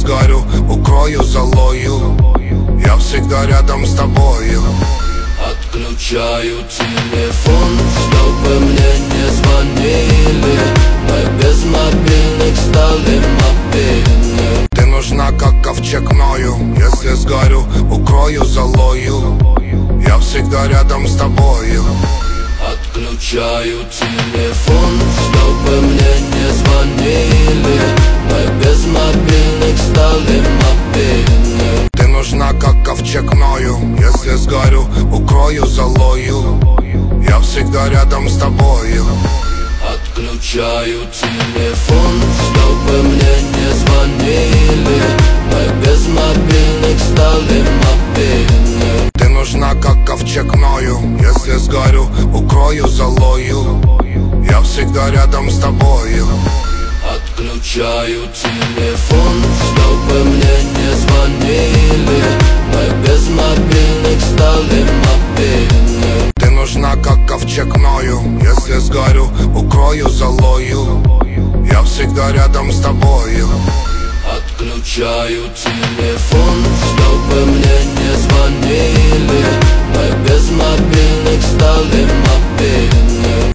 сгорю, укрою золою. Я всегда рядом с тобою. Отключаю телефон, чтобы мне не звонили. Мы без мобильных стали мобильны. Ты нужна, как ковчег мною. Если сгорю, укрою золою. Я всегда рядом с тобою. Отключаю телефон, чтобы мне не звонили. Мы без мобильных стали мобильны. Ты нужна, как ковчег мною. Если сгорю, укрою золою. Я всегда рядом с тобою. Отключаю телефон, чтобы мне не звонили. Мы без мобильных стали мобильны. Ты нужна, как ковчег мною. Если сгорю, укрою золою. Я всегда рядом с тобою. Отключаю телефон, чтобы мне не звонили. Мы без мобильных стали мобильны. Ты нужна, как ковчег мною. Если сгорю, укрою золою. Я всегда рядом с тобою. Отключаю телефон,